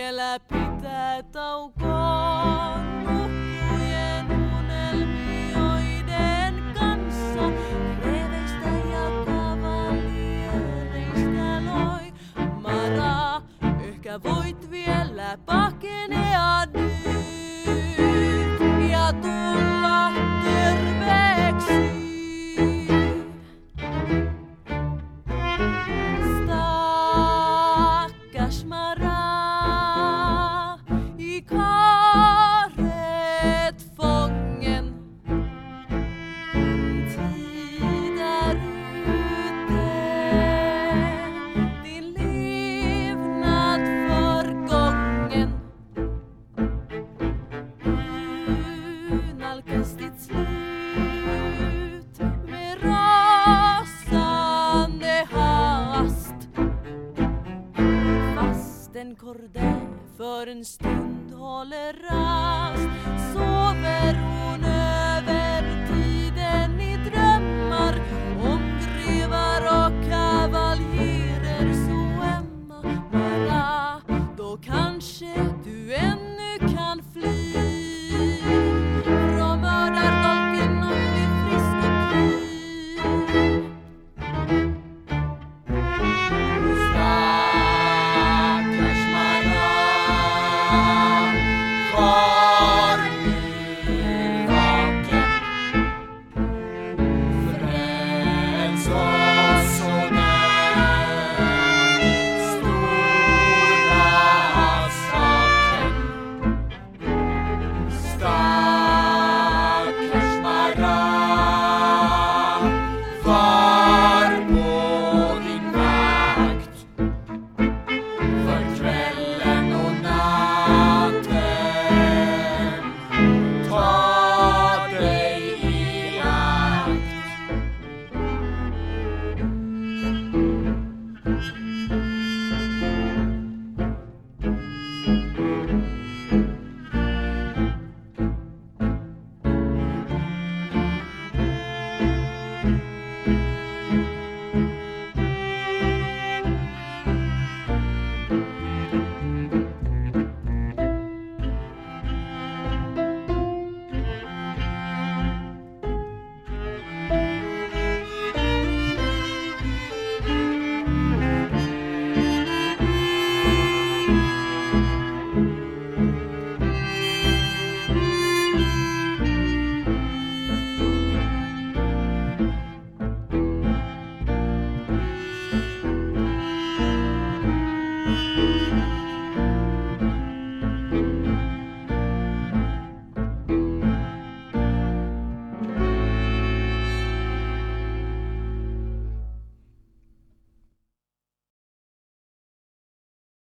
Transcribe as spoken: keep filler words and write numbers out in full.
vielä pitää taukoon nuhkujen unelmioiden kanssa. Reveistä ja kavaliereistä loi Mara, ehkä voit vielä pakenea nyt ja tulla terveeksi. Stackars Mara, i karet fången. Tid är ute, din levnad förgången. Du nalkas ditt slut med rasande hast. Fast en kordell för en stund håller rast, sover hon över tiden i drömmar om grevar och kavaljerer så ömma. Mara, då kanske du ännu kan fly från mördardolken och bli frisk och kry. Stackars Mara, var nu vaken. Fräls oss så när stora saken. Stackars Mara, var på din vakt för kvällen och natten. Ta dig i akt.